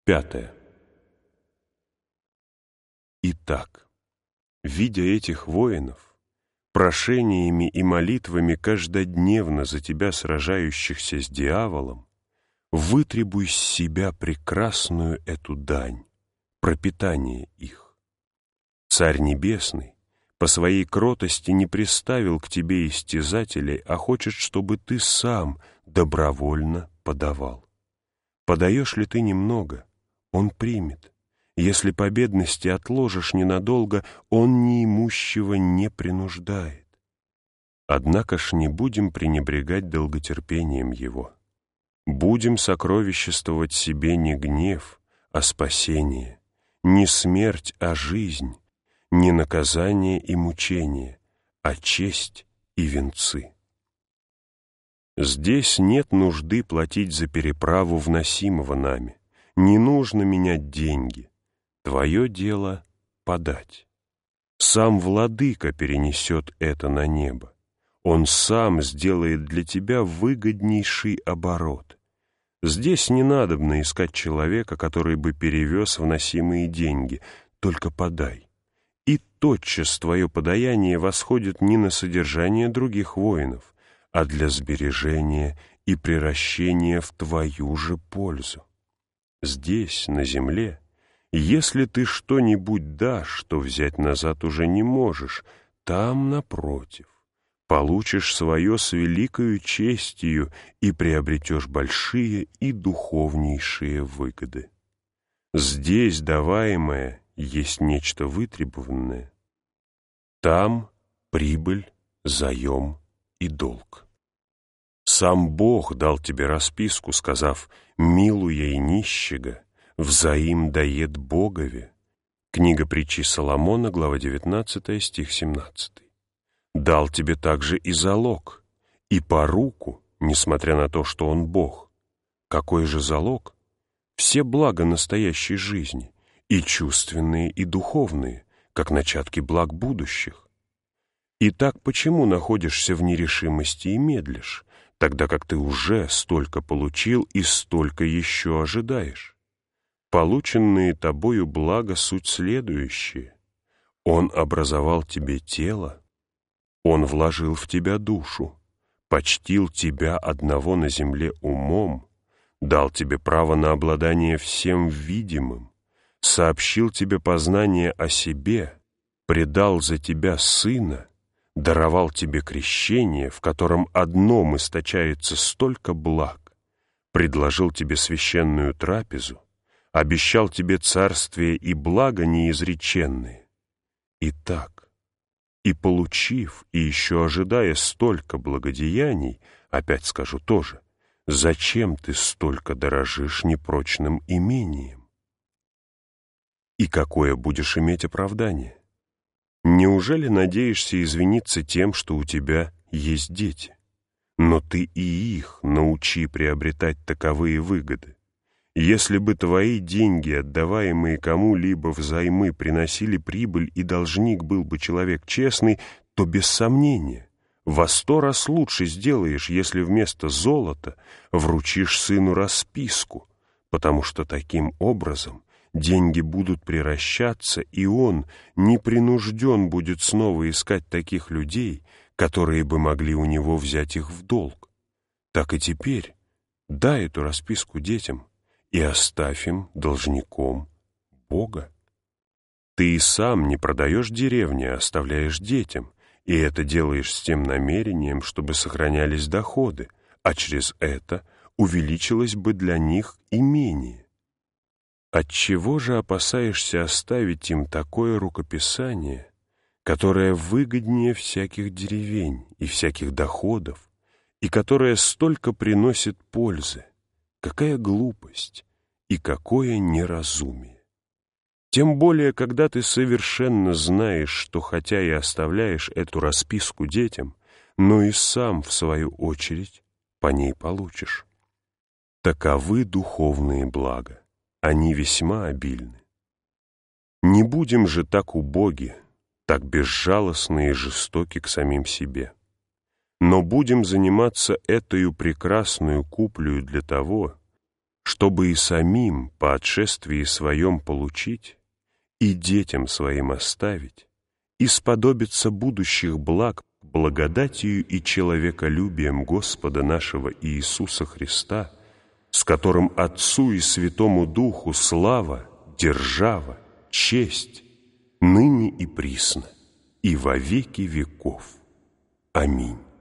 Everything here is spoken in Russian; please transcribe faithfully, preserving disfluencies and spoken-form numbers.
Пятое. Итак, видя этих воинов, прошениями и молитвами каждодневно за тебя сражающихся с дьяволом, вытребуй с себя прекрасную эту дань, пропитание их. Царь Небесный по своей кротости не приставил к тебе истязателей, а хочет, чтобы ты сам добровольно подавал. Подаешь ли ты немного, он примет. Если по бедности отложишь ненадолго, он неимущего не принуждает. Однако ж не будем пренебрегать долготерпением его. Будем сокровиществовать себе не гнев, а спасение, не смерть, а жизнь, не наказание и мучение, а честь и венцы. Здесь нет нужды платить за переправу вносимого нами, не нужно менять деньги. Твое дело — подать. Сам Владыка перенесет это на небо. Он сам сделает для тебя выгоднейший оборот. Здесь не надобно искать человека, который бы перевез вносимые деньги, только подай. И тотчас твое подаяние восходит не на содержание других воинов, а для сбережения и приращения в твою же пользу. Здесь, на земле, если ты что-нибудь дашь, то взять назад уже не можешь, там, напротив, получишь свое с великою честью и приобретешь большие и духовнейшие выгоды. Здесь даваемое есть нечто вытребованное, там прибыль, заем и долг. Сам Бог дал тебе расписку, сказав: «Милуя и нищего, взаим дает Богове». Книга притчи Соломона, глава девятнадцатая, стих семнадцатый. Дал тебе также и залог, и поруку, несмотря на то, что он Бог. Какой же залог? Все блага настоящей жизни, и чувственные, и духовные, как начатки благ будущих. Итак, почему находишься в нерешимости и медлишь, тогда как ты уже столько получил и столько еще ожидаешь? Полученные тобою блага суть следующие. Он образовал тебе тело, Он вложил в тебя душу, почтил тебя одного на земле умом, дал тебе право на обладание всем видимым, сообщил тебе познание о себе, предал за тебя Сына, даровал тебе крещение, в котором одном источается столько благ, предложил тебе священную трапезу, обещал тебе царствие и благо неизреченные. Итак, и получив, и еще ожидая столько благодеяний, опять скажу тоже, зачем ты столько дорожишь непрочным имением? И какое будешь иметь оправдание? Неужели надеешься извиниться тем, что у тебя есть дети? Но ты и их научи приобретать таковые выгоды. Если бы твои деньги, отдаваемые кому-либо взаймы, приносили прибыль, и должник был бы человек честный, то, без сомнения, во сто раз лучше сделаешь, если вместо золота вручишь сыну расписку, потому что таким образом деньги будут приращаться, и он не принужден будет снова искать таких людей, которые бы могли у него взять их в долг. Так и теперь дай эту расписку детям и оставь им должником Бога. Ты и сам не продаешь деревни, а оставляешь детям, и это делаешь с тем намерением, чтобы сохранялись доходы, а через это увеличилось бы для них имение. Отчего же опасаешься оставить им такое рукописание, которое выгоднее всяких деревень и всяких доходов, и которое столько приносит пользы? Какая глупость и какое неразумие! Тем более, когда ты совершенно знаешь, что хотя и оставляешь эту расписку детям, но и сам, в свою очередь, по ней получишь. Таковы духовные блага, они весьма обильны. Не будем же так убоги, так безжалостны и жестоки к самим себе. Но будем заниматься этою прекрасную куплею для того, чтобы и самим по отшествии своем получить, и детям своим оставить, и сподобиться будущих благ благодатью и человеколюбием Господа нашего Иисуса Христа, с которым Отцу и Святому Духу слава, держава, честь, ныне и присно, и во веки веков. Аминь.